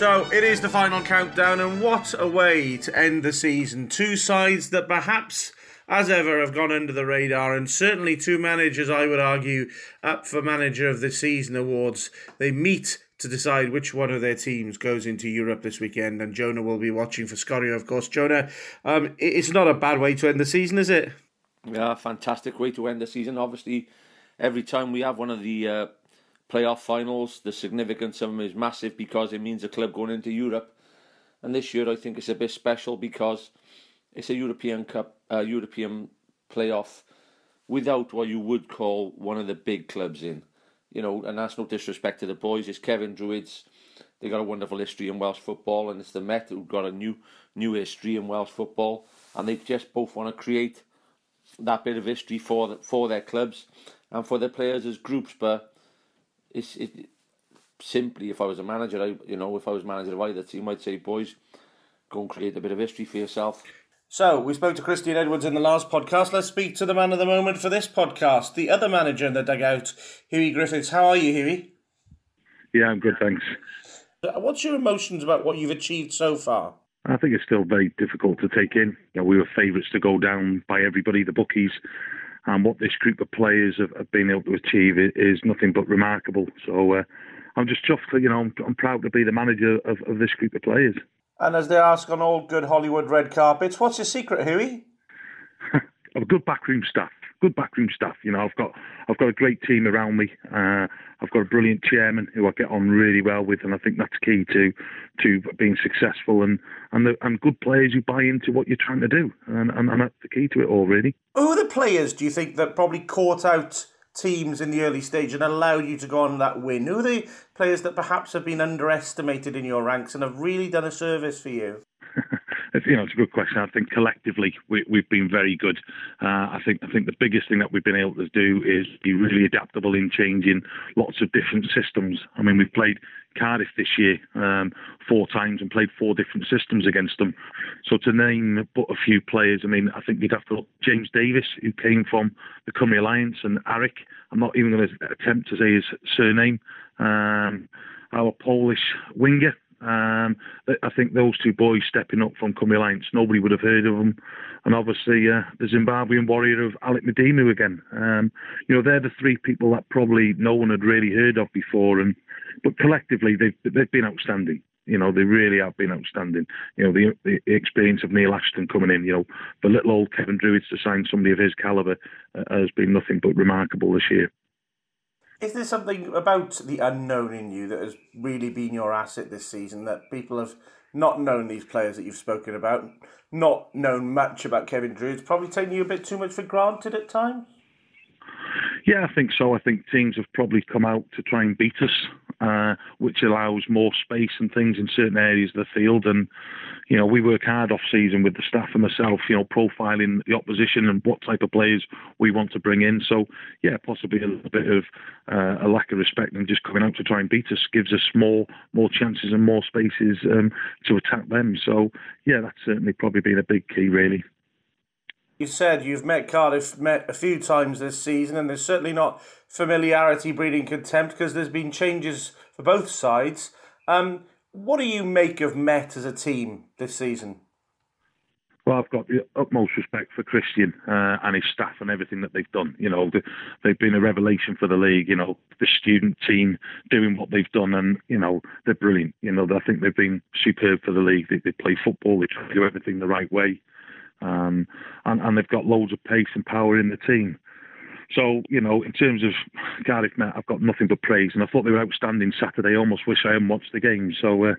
So it is the final countdown, and what a way to end the season. Two sides that perhaps, as ever, have gone under the radar, and certainly two managers, I would argue, up for Manager of the Season awards. They meet to decide which one of their teams goes into Europe this weekend, and Jonah will be watching for Scorio, of course. Jonah, it's not a bad way to end the season, is it? Yeah, fantastic way to end the season. Obviously, every time we have one of the playoff finals, the significance of them is massive because it means a club going into Europe. And this year I think it's a bit special because it's a European Cup, European playoff without what you would call one of the big clubs in. You know, and that's no disrespect to the boys. It's Kevin Druids. They got a wonderful history in Welsh football, and it's the Met who've got a new history in Welsh football, and they just both want to create that bit of history for their clubs and for their players as groups. But it simply, if I was a manager, if I was manager of either team, I'd say, boys, go and create a bit of history for yourself. So, we spoke to Christian Edwards in the last podcast. Let's speak to the man of the moment for this podcast, the other manager in the dugout, Hughie Griffiths. How are you, Hughie? Yeah, I'm good, thanks. What's your emotions about what you've achieved so far? I think it's still very difficult to take in. We were favourites to go down by everybody, the bookies. And what this group of players have been able to achieve is nothing but remarkable. So I'm just chuffed. I'm proud to be the manager of this group of players. And as they ask on all good Hollywood red carpets, what's your secret, Hughie? I've got backroom staff. I've got a great team around me. I've got a brilliant chairman who I get on really well with, and I think that's key to being successful and good players who buy into what you're trying to do, and that's the key to it all, really. Who are the players, do you think, that probably caught out teams in the early stage and allowed you to go on that win? Who are the players that perhaps have been underestimated in your ranks and have really done a service for you? It's a good question. I think collectively we've been very good. I think the biggest thing that we've been able to do is be really adaptable in changing lots of different systems. I mean, we've played Cardiff this year 4 times and played 4 different systems against them. So to name but a few players, I mean, I think you'd have to look at James Davis, who came from the Cymru Alliance, and Arik. I'm not even going to attempt to say his surname. Our Polish winger. I think those 2 boys stepping up from Cymru Alliance, nobody would have heard of them. And obviously the Zimbabwean warrior of Alec Madimu again. They're the 3 people that probably no one had really heard of before. But collectively, they've been outstanding. They really have been outstanding. The experience of Neil Ashton coming in, the little old Kevin Druids to sign somebody of his calibre has been nothing but remarkable this year. Is there something about the unknown in you that has really been your asset this season, that people have not known these players that you've spoken about, not known much about Kevin Druids, probably taking you a bit too much for granted at times? Yeah, I think so. I think teams have probably come out to try and beat us, which allows more space and things in certain areas of the field. And, we work hard off-season with the staff and myself, profiling the opposition and what type of players we want to bring in. So, yeah, possibly a little bit of a lack of respect and just coming out to try and beat us gives us more chances and more spaces to attack them. So, yeah, that's certainly probably been a big key, really. You said you've met Cardiff a few times this season, and there's certainly not familiarity breeding contempt because there's been changes for both sides. What do you make of Met as a team this season? Well, I've got the utmost respect for Christian and his staff and everything that they've done. They've been a revelation for the league. The student team doing what they've done, and they're brilliant. I think they've been superb for the league. They play football. They try to do everything the right way. And they've got loads of pace and power in the team. So, in terms of Cardiff Met, I've got nothing but praise. And I thought they were outstanding Saturday. I almost wish I hadn't watched the game. So,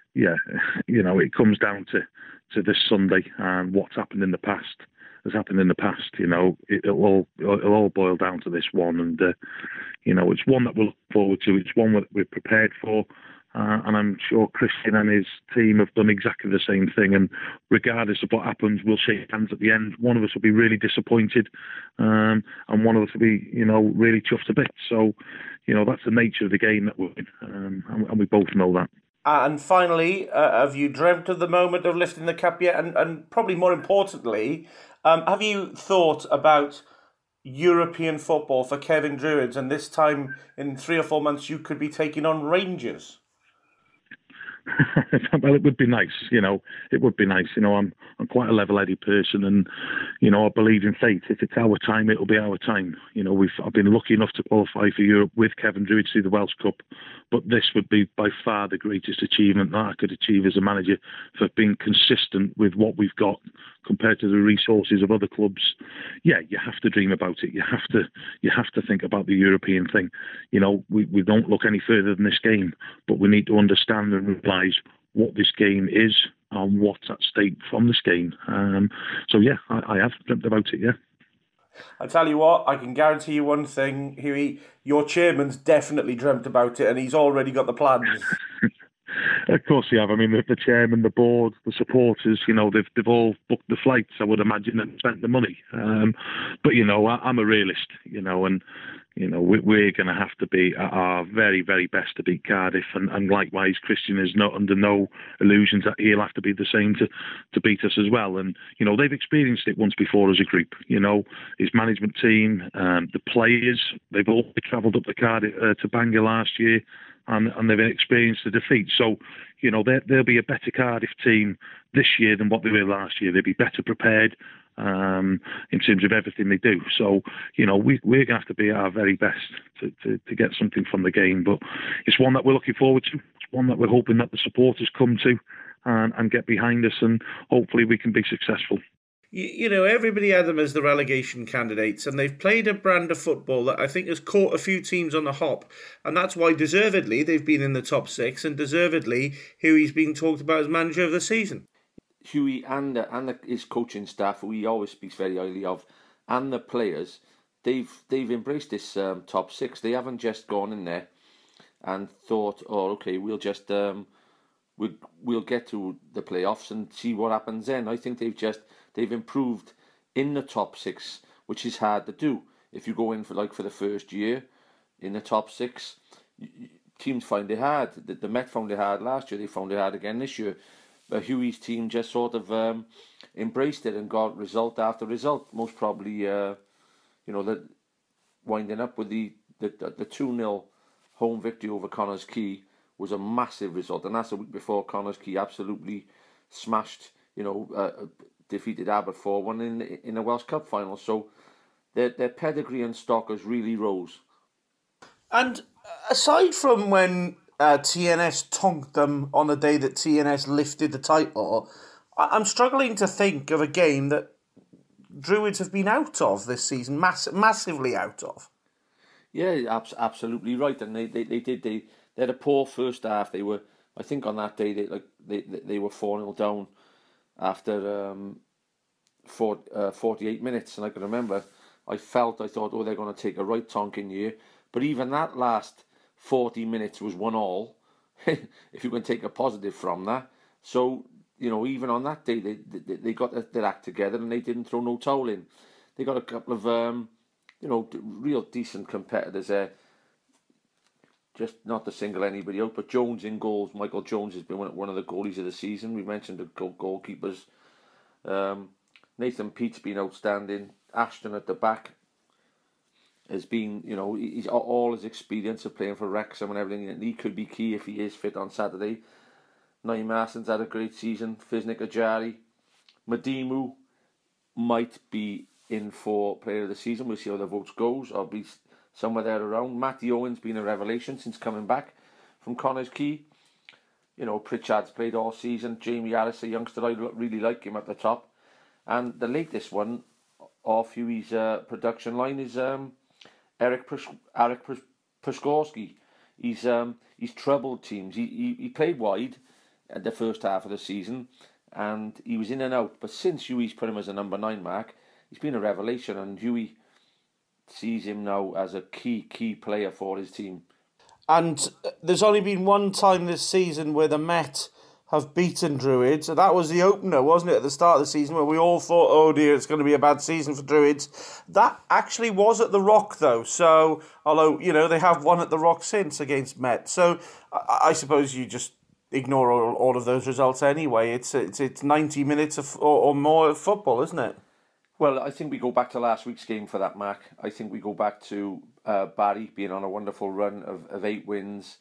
it comes down to this Sunday, and what's happened in the past has happened in the past. It'll all boil down to this one. And, it's one that we'll look forward to. It's one that we're prepared for. And I'm sure Christian and his team have done exactly the same thing. And regardless of what happens, we'll shake hands at the end. One of us will be really disappointed, and one of us will be, really chuffed to bits. So, that's the nature of the game that we're in, and we both know that. And finally, have you dreamt of the moment of lifting the cup yet? And probably more importantly, have you thought about European football for Kevin Druids, and this time in 3 or 4 months you could be taking on Rangers? Well, it would be nice, It would be nice, I'm quite a level-headed person, and I believe in fate. If it's our time, it'll be our time. I've been lucky enough to qualify for Europe with Kevin Druids through the Welsh Cup, but this would be by far the greatest achievement that I could achieve as a manager, for being consistent with what we've got compared to the resources of other clubs. Yeah, you have to dream about it. You have to think about the European thing. We don't look any further than this game, but we need to understand and realise what this game is and what's at stake from this game. So yeah, I have dreamt about it. Yeah. I tell you what, I can guarantee you one thing, Hughie. Your chairman's definitely dreamt about it, and he's already got the plans. Of course they have. I mean, the chairman, the board, the supporters, they've all booked the flights, I would imagine, and spent the money. But, I'm a realist, and, we're going to have to be at our very, very best to beat Cardiff. And likewise, Christian is not under no illusions that he'll have to be the same to beat us as well. And, they've experienced it once before as a group. His management team, the players, they've all travelled up to Cardiff, to Bangor last year. And they've experienced the defeat. So, there'll be a better Cardiff team this year than what they were last year. They'll be better prepared in terms of everything they do. So, we're going to have to be at our very best to get something from the game. But it's one that we're looking forward to. It's one that we're hoping that the supporters come to and get behind us, and hopefully we can be successful. Everybody had them as the relegation candidates, and they've played a brand of football that I think has caught a few teams on the hop, and that's why deservedly they've been in the top six, and deservedly Hughie's being talked about as manager of the season. Hughie and his coaching staff, who he always speaks very highly of, and the players, they've embraced this top six. They haven't just gone in there and thought, oh, okay, we'll just we'll get to the playoffs and see what happens then. I think they've improved in the top six, which is hard to do. If you go in for the first year in the top six, teams find it hard. The Met found it hard last year. They found it hard again this year. But Hughie's team just sort of embraced it and got result after result. Most probably, that winding up with the 2-0 home victory over Connah's Quay was a massive result. And that's a week before Connah's Quay absolutely smashed, defeated Aber 4-1 in the Welsh Cup final. So their pedigree and stock has really rose. And aside from when TNS tonked them on the day that TNS lifted the title, I'm struggling to think of a game that Druids have been out of this season, massively out of. Yeah, absolutely right. And they had a poor first half. They were, I think, on that day they were 4-0 down after 48 minutes, and I can remember I thought, oh, they're going to take a right tonking here. But even that last 40 minutes was 1-1, if you can take a positive from that. So, even on that day, they got their act together and they didn't throw no towel in. They got a couple of, real decent competitors there. Just not to single anybody out, but Jones in goals. Michael Jones has been one of the goalies of the season. We mentioned the goalkeepers. Nathan Pete's been outstanding. Ashton at the back has been, he's all his experience of playing for Wrexham and everything, and he could be key if he is fit on Saturday. Nye Marston's had a great season. Fiznik Ajari. Madimu might be in for player of the season. We'll see how the votes goes. I'll be somewhere there around. Matty Owen's been a revelation since coming back from Connah's Quay. Pritchard's played all season. Jamie Harris, a youngster, I really like him at the top. And the latest one off Hughie's production line is Eric Przeworski. He's troubled teams. He played wide at the first half of the season, and he was in and out. But since Hughie's put him as a number 9 mark, he's been a revelation, and Hughie sees him now as a key player for his team. And there's only been one time this season where the Met have beaten Druids, and that was the opener, wasn't it, at the start of the season, where we all thought, oh dear, it's going to be a bad season for Druids. That actually was at the Rock, though, so, although, they have won at the Rock since against Met, so I suppose you just ignore all of those results anyway. It's 90 minutes or more of football, isn't it? Well, I think we go back to last week's game for that, Mark. I think we go back to Barry being on a wonderful run of 8 wins,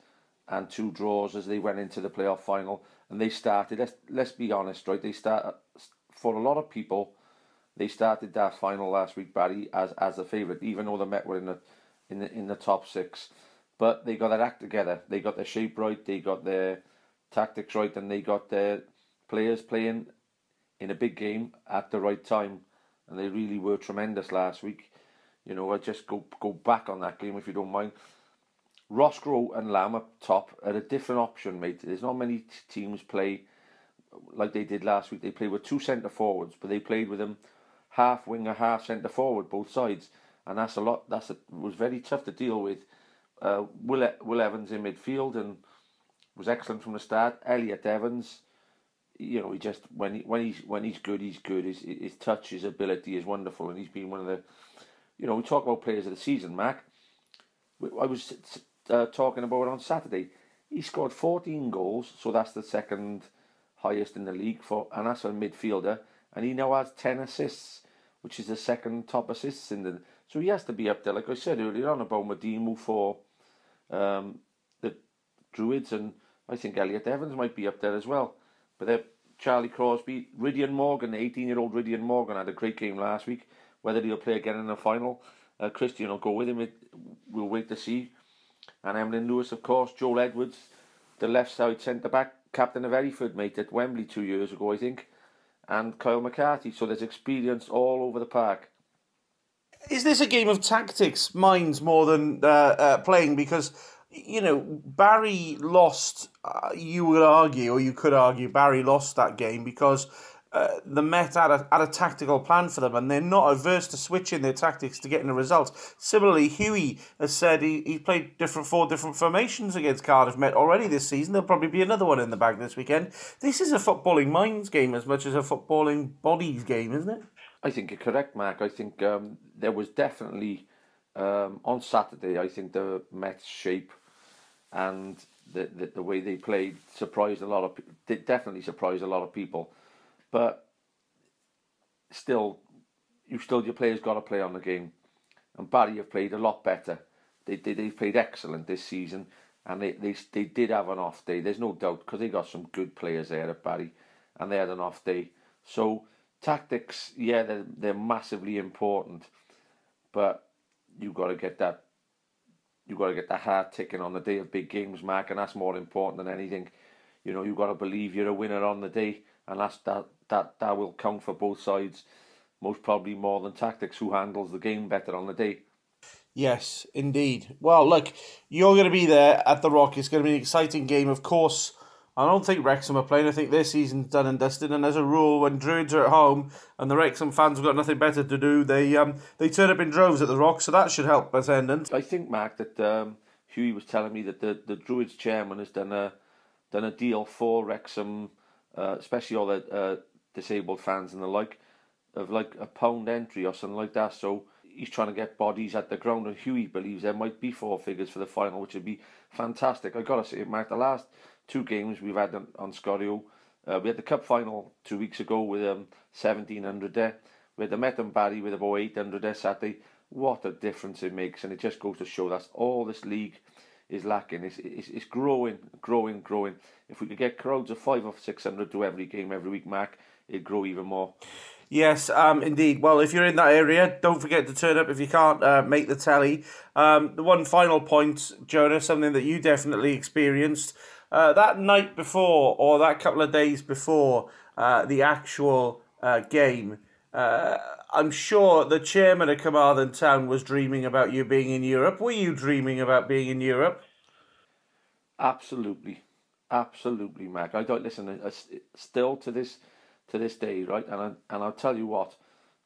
and 2 draws as they went into the playoff final. And they started, let's be honest, right? They start, for a lot of people, they started that final last week, Barry, as a favourite, even though the Met were in the top 6. But they got their act together. They got their shape right, they got their tactics right, and they got their players playing in a big game at the right time. And they really were tremendous last week. I just go back on that game if you don't mind. Roscoe and Lamb up top are a different option, mate. There's not many teams play like they did last week. They played with 2 centre forwards, but they played with them half winger, half centre forward, both sides, and that's a lot. Was very tough to deal with. Will Evans in midfield and was excellent from the start. Elliot Evans, he just when he's good, he's good. His touch, his ability is wonderful, and he's been one of the. We talk about players of the season, Mac. I was talking about it on Saturday. He scored 14 goals, so that's the second highest in the league and that's a midfielder. And he now has 10 assists, which is the second top assists in the. So he has to be up there. Like I said earlier on about Madimu for the Druids, and I think Elliot Evans might be up there as well. But Charlie Crosby, Rydion Morgan, the 18-year-old Rydion Morgan had a great game last week. Whether he'll play again in the final, Christian will go with him. We'll wait to see. And Emlyn Lewis, of course, Joel Edwards, the left side centre-back, captain of Hereford, mate, at Wembley 2 years ago, I think, and Kyle McCarthy. So there's experience all over the park. Is this a game of tactics, minds, more than playing? Because, Barry lost, you would argue, or you could argue, Barry lost that game because the Met had a tactical plan for them, and they're not averse to switching their tactics to getting a result. Similarly, Huey has said he played 4 different formations against Cardiff Met already this season. There'll probably be another one in the bag this weekend. This is a footballing minds game as much as a footballing bodies game, isn't it? I think you're correct, Mark. I think there was definitely, on Saturday, I think the Mets' shape and the way they played surprised a lot of people. Definitely surprised a lot of people. But still, your players got to play on the game, and Barry have played a lot better. They've played excellent this season, and they did have an off day. There's no doubt because they got some good players there at Barry, and they had an off day. So tactics, yeah, they're massively important, but you got to get that. You got to get the heart ticking on the day of big games, Mark, and that's more important than anything. You got to believe you're a winner on the day, and that will count for both sides, most probably more than tactics. Who handles the game better on the day? Yes, indeed. Well, look, you're going to be there at the Rock. It's going to be an exciting game, of course. I don't think Wrexham are playing. I think their season's done and dusted. And as a rule, when Druids are at home and the Wrexham fans have got nothing better to do, they turn up in droves at the Rock. So that should help attendance. I think, Mark, that Huey was telling me that the Druids chairman has done a deal for Wrexham, especially all the disabled fans and the like, of like £1 entry or something like that. So he's trying to get bodies at the ground, and Huey believes there might be 4 figures for the final, which would be fantastic. I got to say, Mark, the last 2 games we've had on Scorio, we had the cup final 2 weeks ago with 1,700 there. We had the Met and Barry with about 800 there Saturday. What a difference it makes, and it just goes to show that's all this league is lacking. It's growing. If we could get crowds of 500 or 600 to every game every week, Mark, it'd grow even more. Yes, indeed. Well, if you're in that area, don't forget to turn up if you can't make the telly. The one final point, Jonah, something that you definitely experienced. That night before, or that couple of days before the actual game, I'm sure the chairman of Carmarthen Town was dreaming about you being in Europe. Were you dreaming about being in Europe? Absolutely, Mac. I don't listen. Still to this day, right? And I'll tell you what.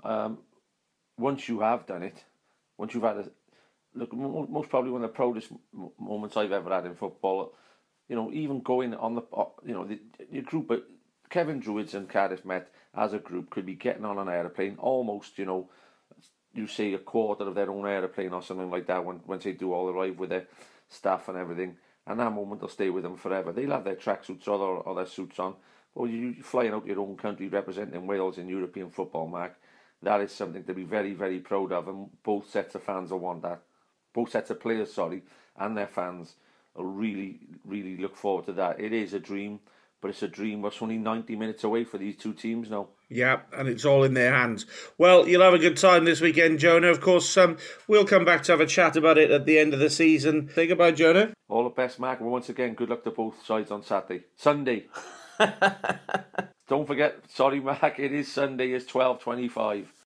Once you have done it, once you've had a look, most probably one of the proudest moments I've ever had in football. Even going on the group of Kevin Druids and Cardiff Met as a group could be getting on an aeroplane almost, you say a quarter of their own aeroplane or something like that once they do all arrive with their staff and everything. And that moment will stay with them forever. They'll have their tracksuits or their suits on. Well, you're flying out your own country representing Wales in European football, Mark. That is something to be very, very proud of, and both sets of fans will want that. Both sets of players, and their fans I really, really look forward to that. It is a dream, but it's a dream that's only 90 minutes away for these two teams now. Yeah, and it's all in their hands. Well, you'll have a good time this weekend, Jonah. Of course, we'll come back to have a chat about it at the end of the season. Think about Jonah. All the best, Mark. And once again, good luck to both sides on Sunday. Don't forget, sorry, Mark, it is Sunday, it's 12:25.